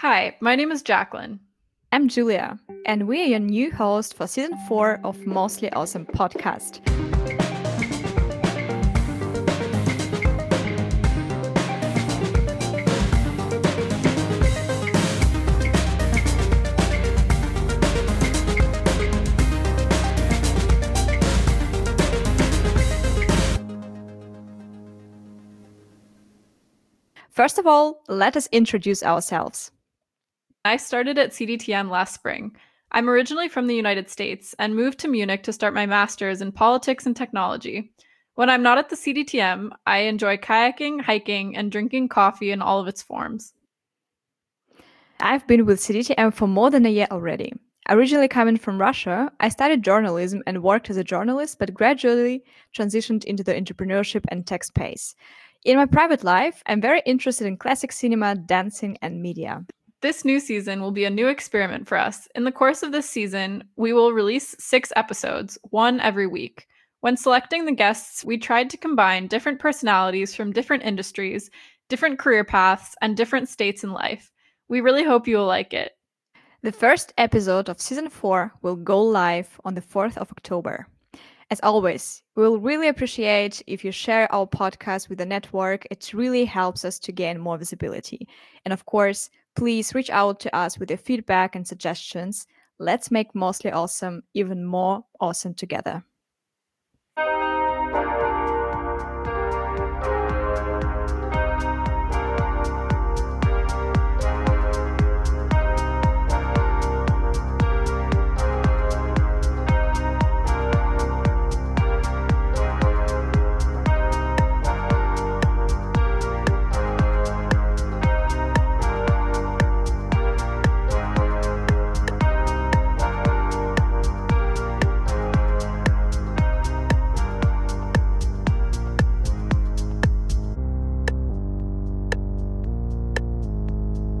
Hi, my name is Jacqueline. I'm Julia, and we are your new host for season 4 of Mostly Awesome podcast. First of all, let us introduce ourselves. I started at CDTM last spring. I'm originally from the United States and moved to Munich to start my master's in politics and technology. When I'm not at the CDTM, I enjoy kayaking, hiking, and drinking coffee in all of its forms. I've been with CDTM for more than a year already. Originally coming from Russia, I studied journalism and worked as a journalist, but gradually transitioned into the entrepreneurship and tech space. In my private life, I'm very interested in classic cinema, dancing, and media. This new season will be a new experiment for us. In the course of this season, we will release 6 episodes, one every week. When selecting the guests, we tried to combine different personalities from different industries, different career paths, and different states in life. We really hope you will like it. The first episode of season 4 will go live on the 4th of October. As always, we'll really appreciate if you share our podcast with the network. It really helps us to gain more visibility. And of course, please reach out to us with your feedback and suggestions. Let's make Mostly Awesome even more awesome together.